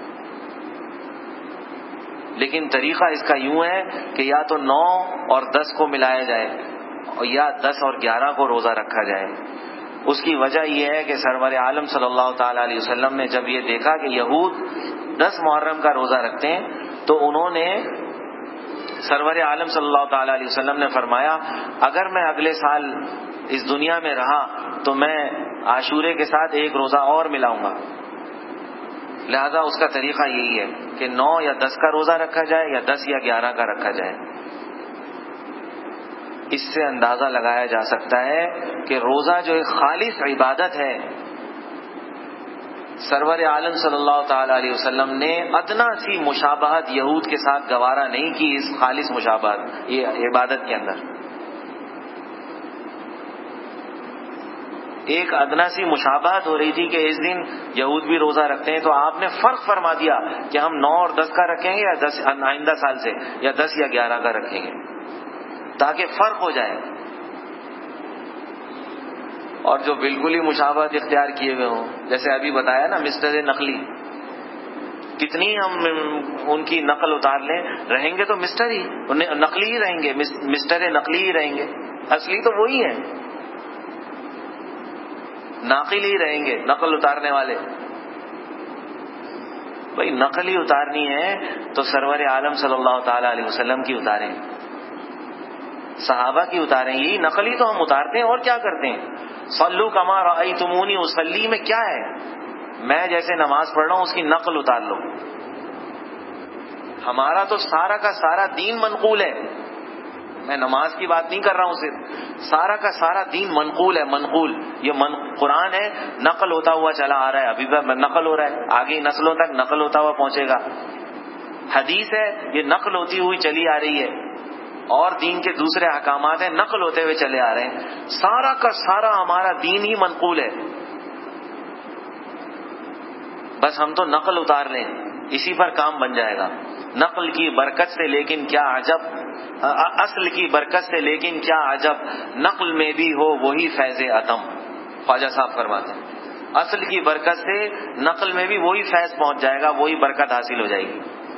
لیکن طریقہ اس کا یوں ہے کہ یا تو نو اور دس کو ملایا جائے یا دس اور گیارہ کو روزہ رکھا جائے. اس کی وجہ یہ ہے کہ سرور عالم صلی اللہ تعالی علیہ وسلم نے جب یہ دیکھا کہ یہود دس محرم کا روزہ رکھتے ہیں تو انہوں نے سرور عالم صلی اللہ تعالی علیہ وسلم نے فرمایا اگر میں اگلے سال اس دنیا میں رہا تو میں عاشورے کے ساتھ ایک روزہ اور ملاؤں گا. لہذا اس کا طریقہ یہی ہے کہ نو یا دس کا روزہ رکھا جائے یا دس یا گیارہ کا رکھا جائے. اس سے اندازہ لگایا جا سکتا ہے کہ روزہ جو ایک خالص عبادت ہے, سرور عالم صلی اللہ تعالی علیہ وسلم نے ادنا سی مشابہت یہود کے ساتھ گوارا نہیں کی اس خالص مشابہت یہ عبادت کے اندر. ایک ادنا سی مشابہت ہو رہی تھی کہ اس دن یہود بھی روزہ رکھتے ہیں, تو آپ نے فرق فرما دیا کہ ہم نو اور دس کا رکھیں گے یا دس آئندہ سال سے یا دس یا گیارہ کا رکھیں گے, تاکہ فرق ہو جائے. اور جو بالکل ہی مشابہت اختیار کیے ہوئے ہوں, جیسے ابھی بتایا نا مسٹر نقلی, کتنی ہم ان کی نقل اتار لیں رہیں گے تو مسٹر ہی نقلی ہی رہیں گے, مسٹر نقلی ہی رہیں گے, اصلی تو وہی ہے, ناقل ہی رہیں گے, نقل اتارنے والے. بھائی نقل ہی اتارنی ہے تو سرور عالم صلی اللہ تعالی علیہ وسلم کی اتاریں, صحابہ کی اتاریں. یہی نقل ہی تو ہم اتارتے ہیں, اور کیا کرتے ہیں. صلو کما رأیتمونی اصلی میں کیا ہے, میں جیسے نماز پڑھ رہا ہوں اس کی نقل اتار لو. ہمارا تو سارا کا سارا دین منقول ہے, میں نماز کی بات نہیں کر رہا ہوں صرف, سارا کا سارا دین منقول ہے. منقول یہ من قرآن ہے, نقل ہوتا ہوا چلا آ رہا ہے, ابھی بھی نقل ہو رہا ہے, آگے نسلوں تک نقل ہوتا ہوا پہنچے گا. حدیث ہے, یہ نقل ہوتی ہوئی چلی آ رہی ہے, اور دین کے دوسرے احکامات ہیں نقل ہوتے ہوئے چلے آ رہے ہیں. سارا کا سارا ہمارا دین ہی منقول ہے, بس ہم تو نقل اتار لیں, اسی پر کام بن جائے گا. نقل کی برکت سے لیکن کیا عجب, اصل کی برکت سے لیکن کیا عجب, نقل میں بھی ہو وہی فیض عدم. خواجہ صاحب فرماتے ہیں اصل کی برکت سے نقل میں بھی وہی فیض پہنچ جائے گا, وہی برکت حاصل ہو جائے گی.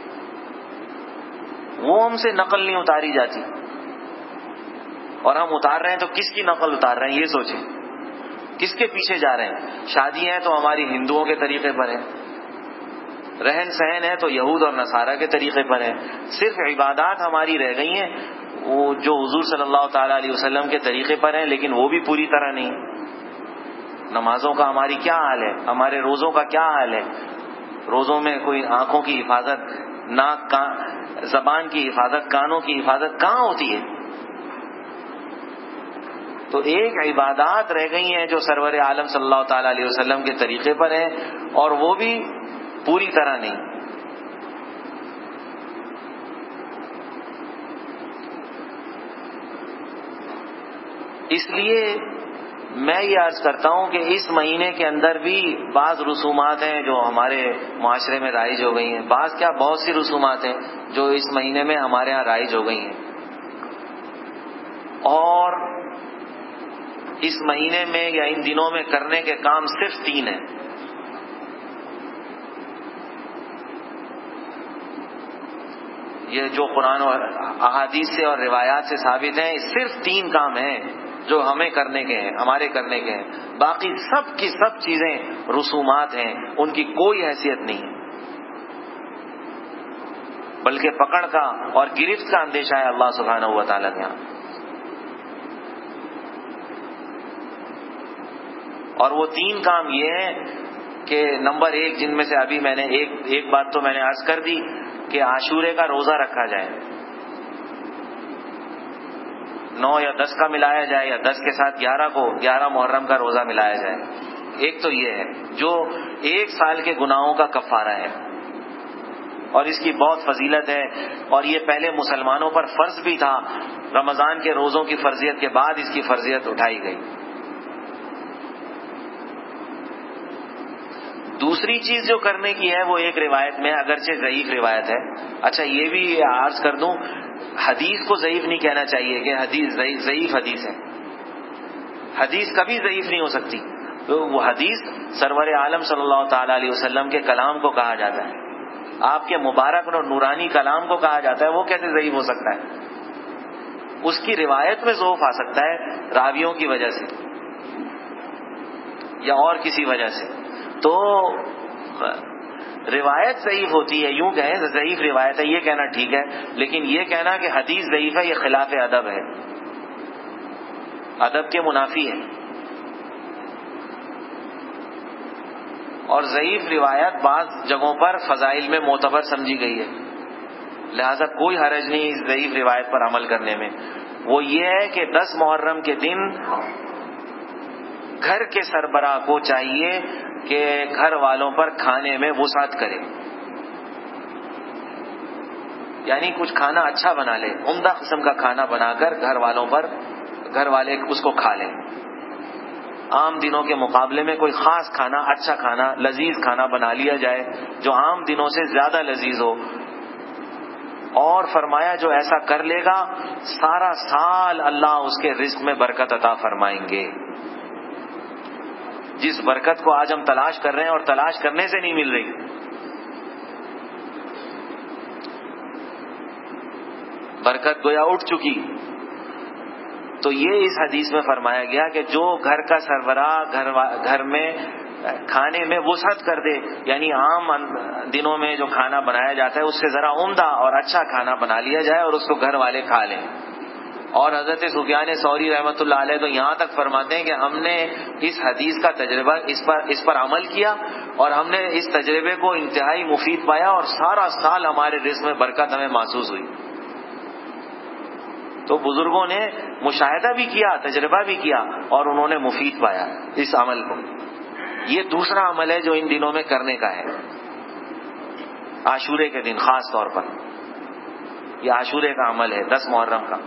وہ ہم سے نقل نہیں اتاری جاتی, اور ہم اتار رہے ہیں تو کس کی نقل اتار رہے ہیں یہ سوچیں, کس کے پیچھے جا رہے ہیں. شادی ہے تو ہماری ہندوؤں کے طریقے پر ہے, رہن سہن ہے تو یہود اور نصارہ کے طریقے پر ہے. صرف عبادات ہماری رہ گئی ہیں وہ جو حضور صلی اللہ تعالی علیہ وسلم کے طریقے پر ہیں, لیکن وہ بھی پوری طرح نہیں. نمازوں کا ہماری کیا حال ہے, ہمارے روزوں کا کیا حال ہے. روزوں میں کوئی آنکھوں کی حفاظت, ناک زبان کی حفاظت, کانوں کی حفاظت کہاں ہوتی ہے. تو ایک عبادات رہ گئی ہیں جو سرور عالم صلی اللہ تعالی علیہ وسلم کے طریقے پر ہیں, اور وہ بھی پوری طرح نہیں. اس لیے میں یہ عرض کرتا ہوں کہ اس مہینے کے اندر بھی بعض رسومات ہیں جو ہمارے معاشرے میں رائج ہو گئی ہیں. بعض کیا بہت سی رسومات ہیں جو اس مہینے میں ہمارے ہاں رائج ہو گئی ہیں, اور اس مہینے میں یا ان دنوں میں کرنے کے کام صرف تین ہیں. یہ جو قرآن اور احادیث سے اور روایات سے ثابت ہیں, صرف تین کام ہیں جو ہمیں کرنے کے ہیں, ہمارے کرنے کے ہیں. باقی سب کی سب چیزیں رسومات ہیں, ان کی کوئی حیثیت نہیں, بلکہ پکڑ کا اور گرفت کا اندیشہ ہے اللہ سبحانہ و تعالیٰ کے یہاں. اور وہ تین کام یہ ہیں کہ نمبر ایک, جن میں سے ابھی میں نے ایک ایک بات تو میں نے عرض کر دی کہ عاشورے کا روزہ رکھا جائے, نو یا دس کا ملایا جائے یا دس کے ساتھ گیارہ کو گیارہ محرم کا روزہ ملایا جائے. ایک تو یہ ہے جو ایک سال کے گناہوں کا کفارہ ہے، اور اس کی بہت فضیلت ہے، اور یہ پہلے مسلمانوں پر فرض بھی تھا، رمضان کے روزوں کی فرضیت کے بعد اس کی فرضیت اٹھائی گئی۔ دوسری چیز جو کرنے کی ہے وہ ایک روایت میں، اگرچہ ضعیف روایت ہے، اچھا یہ بھی عرض کر دوں، حدیث کو ضعیف نہیں کہنا چاہیے کہ حدیث ضعیف حدیث ہے، حدیث کبھی ضعیف نہیں ہو سکتی، تو وہ حدیث سرور عالم صلی اللہ تعالی علیہ وسلم کے کلام کو کہا جاتا ہے، آپ کے مبارک اور نورانی کلام کو کہا جاتا ہے، وہ کیسے ضعیف ہو سکتا ہے؟ اس کی روایت میں ضعف آ سکتا ہے راویوں کی وجہ سے یا اور کسی وجہ سے، تو روایت ضعیف ہوتی ہے، یوں کہیں ضعیف روایت ہے یہ کہنا ٹھیک ہے، لیکن یہ کہنا کہ حدیث ضعیف ہے یہ خلاف ادب ہے، ادب کے منافی ہے۔ اور ضعیف روایت بعض جگہوں پر فضائل میں معتبر سمجھی گئی ہے، لہذا کوئی حرج نہیں اس ضعیف روایت پر عمل کرنے میں۔ وہ یہ ہے کہ دس محرم کے دن گھر کے سربراہ کو چاہیے کہ گھر والوں پر کھانے میں وسعت کرے، یعنی کچھ کھانا اچھا بنا لے، عمدہ قسم کا کھانا بنا کر گھر والوں پر، گھر والے اس کو کھا لیں، عام دنوں کے مقابلے میں کوئی خاص کھانا، اچھا کھانا، لذیذ کھانا بنا لیا جائے جو عام دنوں سے زیادہ لذیذ ہو، اور فرمایا جو ایسا کر لے گا سارا سال اللہ اس کے رزق میں برکت عطا فرمائیں گے۔ جس برکت کو آج ہم تلاش کر رہے ہیں اور تلاش کرنے سے نہیں مل رہی، برکت گویا اٹھ چکی، تو یہ اس حدیث میں فرمایا گیا کہ جو گھر کا سربراہ گھر گھر میں کھانے میں وسعت کر دے، یعنی عام دنوں میں جو کھانا بنایا جاتا ہے اس سے ذرا عمدہ اور اچھا کھانا بنا لیا جائے اور اس کو گھر والے کھا لیں۔ اور حضرت سفیان ثوری رحمۃ اللہ علیہ تو یہاں تک فرماتے ہیں کہ ہم نے اس حدیث کا تجربہ اس پر اس پر عمل کیا اور ہم نے اس تجربے کو انتہائی مفید پایا اور سارا سال ہمارے رزق میں برکت ہمیں محسوس ہوئی۔ تو بزرگوں نے مشاہدہ بھی کیا، تجربہ بھی کیا اور انہوں نے مفید پایا اس عمل کو۔ یہ دوسرا عمل ہے جو ان دنوں میں کرنے کا ہے، عاشورے کے دن خاص طور پر، یہ عاشورے کا عمل ہے دس محرم کا۔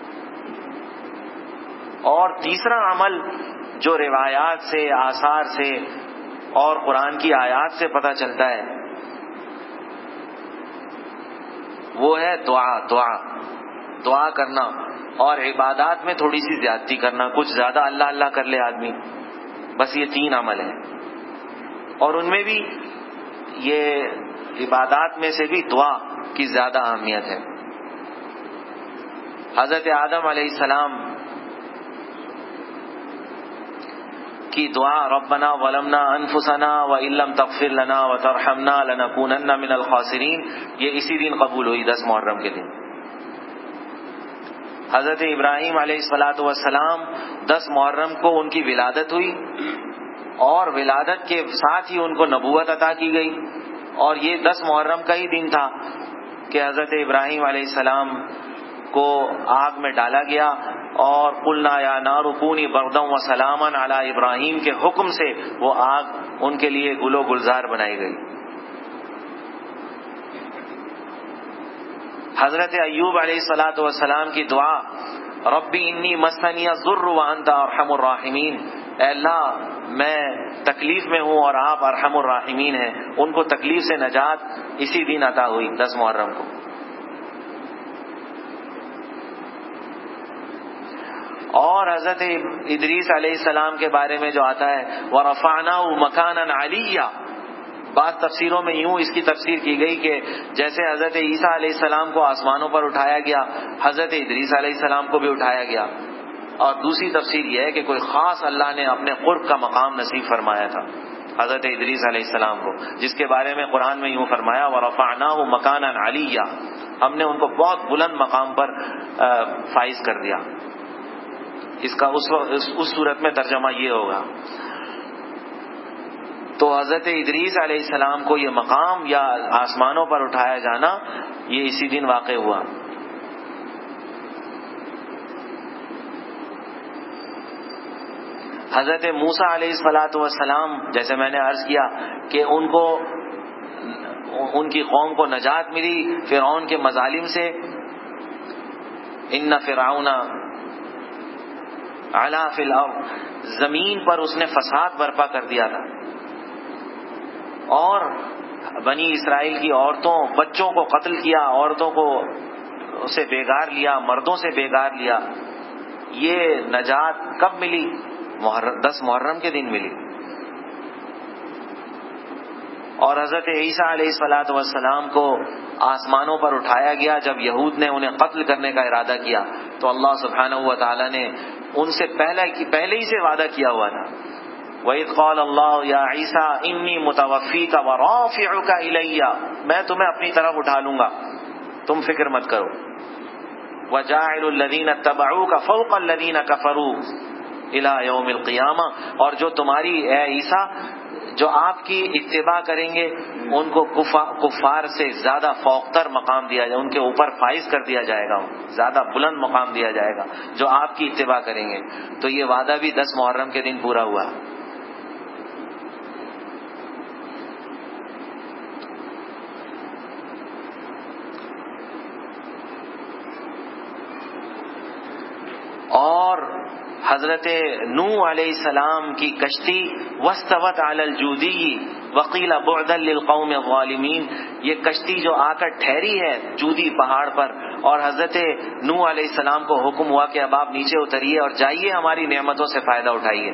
اور تیسرا عمل جو روایات سے، آثار سے اور قرآن کی آیات سے پتہ چلتا ہے وہ ہے دعا دعا دعا کرنا، اور عبادات میں تھوڑی سی زیادتی کرنا، کچھ زیادہ اللہ اللہ کر لے آدمی، بس یہ تین عمل ہیں۔ اور ان میں بھی یہ عبادات میں سے بھی دعا کی زیادہ اہمیت ہے۔ حضرت آدم علیہ السلام کی دعا ربنا ظلمنا انفسنا وان لم تغفر لنا وترحمنا لنکونن من الخاسرین، یہ اسی دن قبول ہوئی دس محرم کے دن۔ حضرت ابراہیم علیہ الصلاۃ والسلام دس محرم کو ان کی ولادت ہوئی اور ولادت کے ساتھ ہی ان کو نبوت عطا کی گئی، اور یہ دس محرم کا ہی دن تھا کہ حضرت ابراہیم علیہ السلام کو آگ میں ڈالا گیا، اور قلنا یا نار کونی بردا و سلاما علی ابراہیم کے حکم سے وہ آگ ان کے لیے گل و گلزار بنائی گئی۔ حضرت ایوب علیہ الصلاۃ والسلام کی دعا ربی انی مسنی الضر وانت ارحم الراحمین، اے اللہ میں تکلیف میں ہوں اور آپ ارحم الراحمین ہیں، ان کو تکلیف سے نجات اسی دن عطا ہوئی دس محرم کو۔ اور حضرت ادریس علیہ السلام کے بارے میں جو آتا ہے وَرَفَعْنَاهُ مَكَانًا عَلِيًّا، بعض تفسیروں میں یوں اس کی تفسیر کی گئی کہ جیسے حضرت عیسیٰ علیہ السلام کو آسمانوں پر اٹھایا گیا، حضرت ادریس علیہ السلام کو بھی اٹھایا گیا۔ اور دوسری تفسیر یہ ہے کہ کوئی خاص اللہ نے اپنے قرب کا مقام نصیب فرمایا تھا حضرت ادریس علیہ السلام کو، جس کے بارے میں قرآن میں یوں فرمایا وَرَفَعْنَاهُ مَكَانًا عَلِيًّا، ہم نے ان کو بہت بلند مقام پر فائز کر دیا۔ اس کا اس وقت اس صورت میں ترجمہ یہ ہوگا۔ تو حضرت ادریس علیہ السلام کو یہ مقام یا آسمانوں پر اٹھایا جانا یہ اسی دن واقع ہوا۔ حضرت موسیٰ علیہ الصلاۃ والسلام، جیسے میں نے عرض کیا کہ ان کو ان کی قوم کو نجات ملی فرعون کے مظالم سے. ان فرعون علا فی الارض، زمین پر اس نے فساد برپا کر دیا تھا، اور بنی اسرائیل کی عورتوں بچوں کو قتل کیا، عورتوں کو اسے بیگار لیا، مردوں سے بیگار لیا. یہ نجات کب ملی؟ محرم دس محرم کے دن ملی. اور حضرت عیسیٰ علیہ الصلاۃ والسلام کو آسمانوں پر اٹھایا گیا جب یہود نے انہیں قتل کرنے کا ارادہ کیا، تو اللہ سبحانہ و تعالی نے ان سے پہلے پہلے ہی سے وعدہ کیا ہوا تھا. وَإِذْ قَالَ اللَّهُ يَا عِيسَىٰ إِنِّي مُتَوَفِّيكَ وَرَافِعُكَ إِلَيَّ، میں تمہیں اپنی طرف اٹھا لوں گا، تم فکر مت کرو. وَجَاعِلُ الَّذِينَ اتَّبَعُوكَ فَوْقَ الَّذِينَ كَفَرُوا إِلَىٰ يَوْمِ الْقِيَامَةِ، اور جو تمہاری اے عیسیٰ جو آپ کی اتباع کریں گے ان کو کفار سے زیادہ فوقتر مقام دیا جائے، ان کے اوپر فائز کر دیا جائے گا، زیادہ بلند مقام دیا جائے گا جو آپ کی اتباع کریں گے. تو یہ وعدہ بھی دس محرم کے دن پورا ہوا. اور حضرت نوح علیہ السلام کی کشتی واستوت علی الجودی وقیل بعدا للقوم الظالمین، یہ کشتی جو آ کر ٹھہری ہے جودی پہاڑ پر، اور حضرت نوح علیہ السلام کو حکم ہوا کہ اب آپ نیچے اتریے اور جائیے ہماری نعمتوں سے فائدہ اٹھائیے.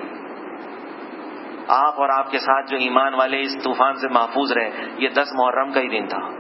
آپ اور آپ کے ساتھ جو ایمان والے اس طوفان سے محفوظ رہے. یہ دس محرم کا ہی دن تھا.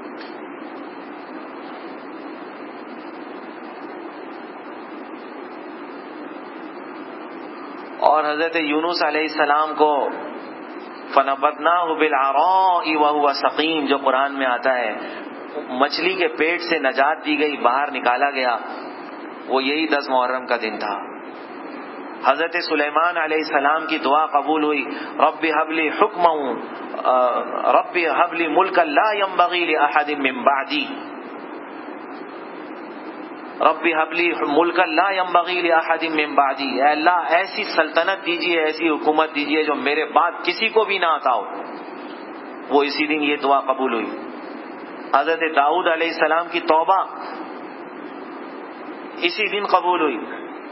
اور حضرت یونس علیہ السلام کو فَنَبَذْنَاهُ بِالْعَرَاءِ وَهُوَ سَقِيمٌ، جو قرآن میں آتا ہے مچھلی کے پیٹ سے نجات دی گئی، باہر نکالا گیا، وہ یہی دس محرم کا دن تھا. حضرت سلیمان علیہ السلام کی دعا قبول ہوئی، رب هب لي حکما رب هب لي ملکا لا ينبغي لأحد من بعدی، رب هب لي ملکا لا ينبغي لأحد من بعدی، اے اللہ ایسی سلطنت دیجیے، ایسی حکومت دیجیے جو میرے بعد کسی کو بھی نہ عطا ہو. وہ اسی دن یہ دعا قبول ہوئی. حضرت داؤد علیہ السلام کی توبہ اسی دن قبول ہوئی.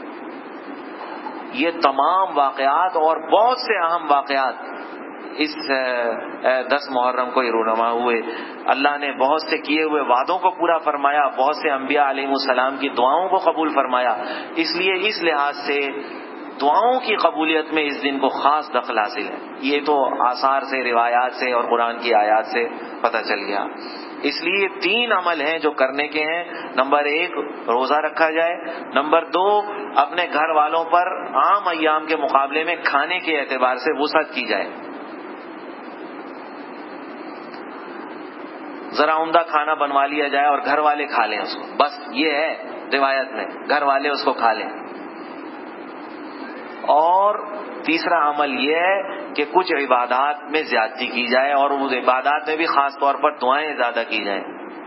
یہ تمام واقعات اور بہت سے اہم واقعات اس دس محرم کو رونما ہوئے. اللہ نے بہت سے کیے ہوئے وعدوں کو پورا فرمایا، بہت سے انبیاء علیہ السلام کی دعاؤں کو قبول فرمایا. اس لیے اس لحاظ سے دعاؤں کی قبولیت میں اس دن کو خاص دخل حاصل ہے. یہ تو آثار سے، روایات سے اور قرآن کی آیات سے پتہ چل گیا. اس لیے تین عمل ہیں جو کرنے کے ہیں. نمبر ایک روزہ رکھا جائے، نمبر دو اپنے گھر والوں پر عام ایام کے مقابلے میں کھانے کے اعتبار سے وسعت کی جائے، ذرا عمدہ کھانا بنوا لیا جائے اور گھر والے کھا لیں اس کو، بس یہ ہے روایت میں، گھر والے اس کو کھا لیں. اور تیسرا عمل یہ ہے کہ کچھ عبادات میں زیادتی کی جائے، اور اس عبادات میں بھی خاص طور پر دعائیں زیادہ کی جائیں.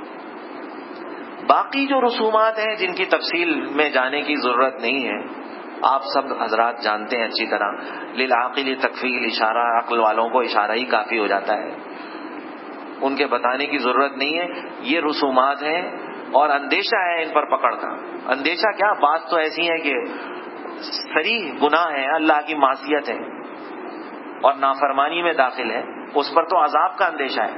باقی جو رسومات ہیں جن کی تفصیل میں جانے کی ضرورت نہیں ہے، آپ سب حضرات جانتے ہیں اچھی طرح. للعاقل تکفیل، اشارہ عقل والوں کو اشارہ ہی کافی ہو جاتا ہے، ان کے بتانے کی ضرورت نہیں ہے. یہ رسومات ہیں اور اندیشہ ہے ان پر پکڑ کا. اندیشہ کیا، بات تو ایسی ہے کہ صریح گناہ ہے، اللہ کی معصیت ہے اور نافرمانی میں داخل ہے، اس پر تو عذاب کا اندیشہ ہے.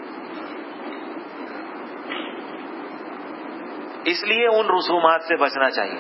اس لیے ان رسومات سے بچنا چاہیے.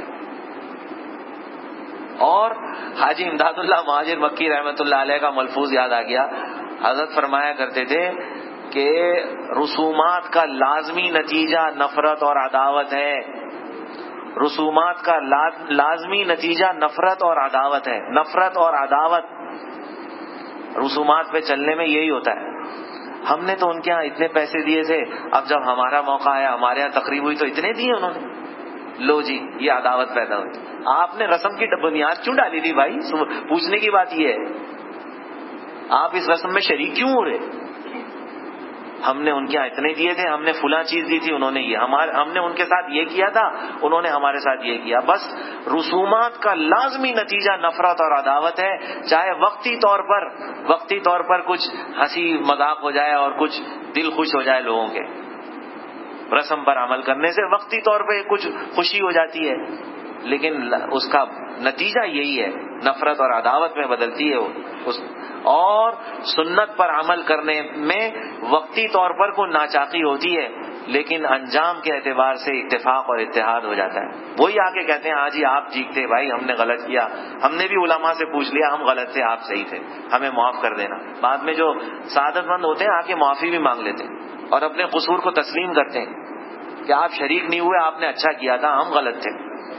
اور حاجی امداد اللہ مہاجر مکی رحمۃ اللہ علیہ کا ملفوظ یاد آ گیا. حضرت فرمایا کرتے تھے کہ رسومات کا لازمی نتیجہ نفرت اور عداوت ہے. رسومات کا لازمی نتیجہ نفرت اور عداوت ہے. نفرت اور عداوت رسومات پہ چلنے میں یہی ہوتا ہے. ہم نے تو ان کے ہاں اتنے پیسے دیے تھے، اب جب ہمارا موقع آیا، ہمارے یہاں تقریب ہوئی تو اتنے دیے انہوں نے، لو جی یہ عداوت پیدا ہوئی. آپ نے رسم کی بنیاد کیوں ڈالی تھی بھائی؟ پوچھنے کی بات یہ ہے، آپ اس رسم میں شریک کیوں ہو رہے؟ ہم نے ان کے یہاں اتنے دیے تھے، ہم نے فلاں چیز دی تھی، انہوں نے یہ ہمارے ہم نے ان کے ساتھ یہ کیا تھا، انہوں نے ہمارے ساتھ یہ کیا. بس رسومات کا لازمی نتیجہ نفرت اور عداوت ہے، چاہے وقتی طور پر وقتی طور پر کچھ ہنسی مذاق ہو جائے اور کچھ دل خوش ہو جائے لوگوں کے، رسم پر عمل کرنے سے وقتی طور پہ کچھ خوشی ہو جاتی ہے، لیکن اس کا نتیجہ یہی ہے، نفرت اور عداوت میں بدلتی ہے وہ. اور سنت پر عمل کرنے میں وقتی طور پر کوئی ناچاقی ہوتی ہے، لیکن انجام کے اعتبار سے اتفاق اور اتحاد ہو جاتا ہے. وہی آ کے کہتے ہیں ہاں جی آپ ٹھیک تھے بھائی، ہم نے غلط کیا، ہم نے بھی علماء سے پوچھ لیا ہم غلط تھے آپ صحیح تھے، ہمیں معاف کر دینا. بعد میں جو سعادت مند ہوتے ہیں آ کے معافی بھی مانگ لیتے ہیں اور اپنے قصور کو تسلیم کرتے ہیں کہ آپ شریک نہیں ہوئے، آپ نے اچھا کیا تھا، ہم غلط تھے.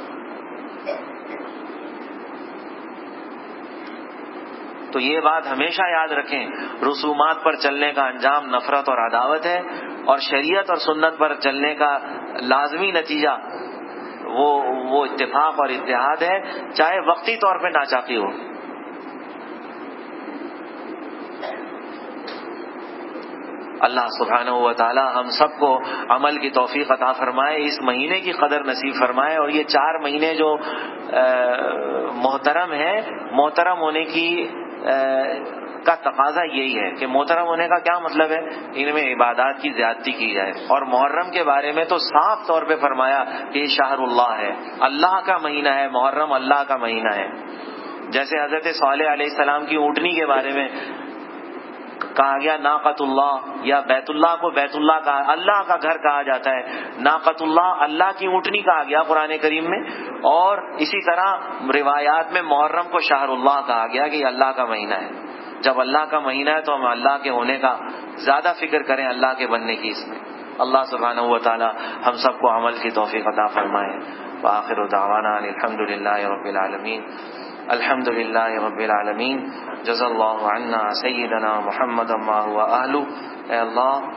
تو یہ بات ہمیشہ یاد رکھیں، رسومات پر چلنے کا انجام نفرت اور عداوت ہے، اور شریعت اور سنت پر چلنے کا لازمی نتیجہ وہ وہ اتفاق اور اتحاد ہے، چاہے وقتی طور پہ ناچاقی ہو. اللہ سبحانہ و تعالی ہم سب کو عمل کی توفیق عطا فرمائے، اس مہینے کی قدر نصیب فرمائے. اور یہ چار مہینے جو محترم ہیں، محترم ہونے کی کا تقاضا یہی ہے کہ محترم ہونے کا کیا مطلب ہے، ان میں عبادات کی زیادتی کی جائے. اور محرم کے بارے میں تو صاف طور پہ فرمایا کہ یہ شہر اللہ ہے، اللہ کا مہینہ ہے، محرم اللہ کا مہینہ ہے. جیسے حضرت صالح علیہ السلام کی اونٹنی کے بارے میں کہا گیا ناقۃ اللہ، یا بیت اللہ کو بیت اللہ کا اللہ کا گھر کہا جاتا ہے، ناقۃ اللہ اللہ کی اونٹنی کہا گیا قرآن کریم میں. اور اسی طرح روایات میں محرم کو شہر اللہ کہا گیا کہ یہ اللہ کا مہینہ ہے. جب اللہ کا مہینہ ہے تو ہم اللہ کے ہونے کا زیادہ فکر کریں، اللہ کے بننے کی اس میں. اللہ سبحانہ و تعالی ہم سب کو عمل کی توفیق عطا فرمائے. وآخر دعوانا الحمد للہ رب العالمین. الحمد للہ رب العالمین. جزا اللہ عنا سیدنا محمد ما هو اہلہ. اے اللہ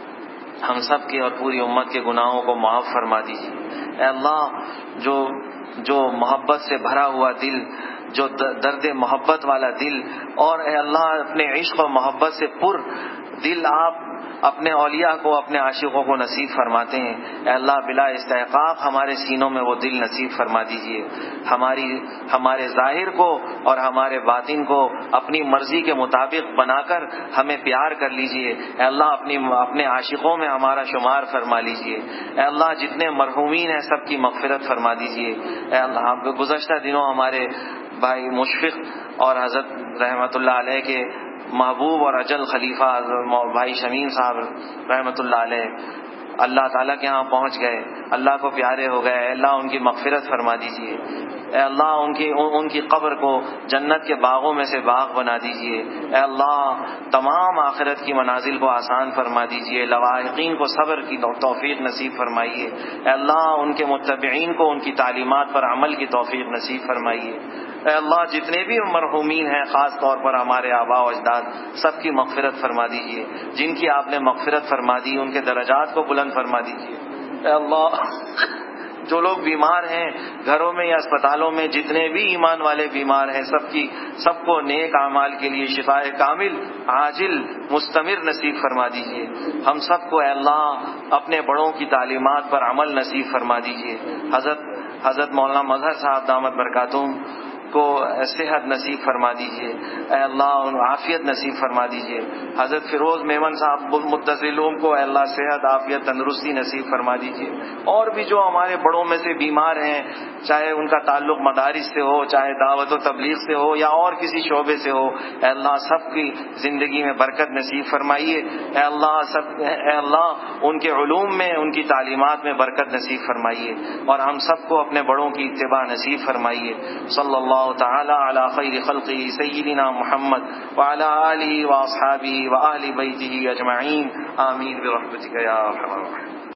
ہم سب کے اور پوری امت کے گناہوں کو معاف فرما دیجیے. اے اللہ جو جو محبت سے بھرا ہوا دل، جو درد محبت والا دل، اور اے اللہ اپنے عشق و محبت سے پر دل آپ اپنے اولیاء کو، اپنے عاشقوں کو نصیب فرماتے ہیں. اے اللہ بلا استحقاق ہمارے سینوں میں وہ دل نصیب فرما دیجیے. ہماری ہمارے ظاہر کو اور ہمارے باطن کو اپنی مرضی کے مطابق بنا کر ہمیں پیار کر لیجیے. اے اللہ اپنی اپنے عاشقوں میں ہمارا شمار فرما لیجیے. اے اللہ جتنے مرحومین ہیں سب کی مغفرت فرما دیجیے. اے اللہ گزشتہ دنوں ہمارے بھائی مشفق اور حضرت رحمت اللہ علیہ کے محبوب اور اجل خلیفہ بھائی شمیم صاحب رحمت اللہ علیہ اللہ تعالیٰ کے ہاں پہنچ گئے، اللہ کو پیارے ہو گئے. اللہ ان کی مغفرت فرما دیجیے. اے اللہ ان کی ان کی قبر کو جنت کے باغوں میں سے باغ بنا دیجیے. اے اللہ تمام آخرت کی منازل کو آسان فرما دیجیے. لواحقین کو صبر کی توفیق نصیب فرمائیے. اے اللہ ان کے متبعین کو ان کی تعلیمات پر عمل کی توفیق نصیب فرمائیے. اے اللہ جتنے بھی مرحومین ہیں خاص طور پر ہمارے آباء و اجداد سب کی مغفرت فرما دیجیے. جن کی آپ نے مغفرت فرما دی ان کے درجات کو بلند فرما دیجیے. اے اللہ جو لوگ بیمار ہیں گھروں میں یا اسپتالوں میں، جتنے بھی ایمان والے بیمار ہیں سب کی سب کو نیک اعمال کے لیے شفاء کامل عاجل مستمر نصیب فرما دیجیے. ہم سب کو اے اللہ اپنے بڑوں کی تعلیمات پر عمل نصیب فرما دیجیے. حضرت حضرت مولانا مظہر صاحب دامت برکاتہم کو صحت نصیب فرما دیجیے. اے اللہ عافیت نصیب فرما دیجیے. حضرت فیروز میمن صاحب متصلون کو اے اللہ صحت عافیت تندرستی نصیب فرما دیجیے. اور بھی جو ہمارے بڑوں میں سے بیمار ہیں، چاہے ان کا تعلق مدارس سے ہو، چاہے دعوت و تبلیغ سے ہو یا اور کسی شعبے سے ہو، اے اللہ سب کی زندگی میں برکت نصیب فرمائیے. اے اللہ سب اے اللہ ان کے علوم میں، ان کی تعلیمات میں برکت نصیب فرمائیے. اور ہم سب کو اپنے بڑوں کی اتباع نصیب فرمائیے. صلی اللہ تعالی علی خیر خلقہ سیدنا محمد وعلی آلہ واصحابہ وآل بیتہ اجمعین. آمین برحمتک یا ارحم الراحمین.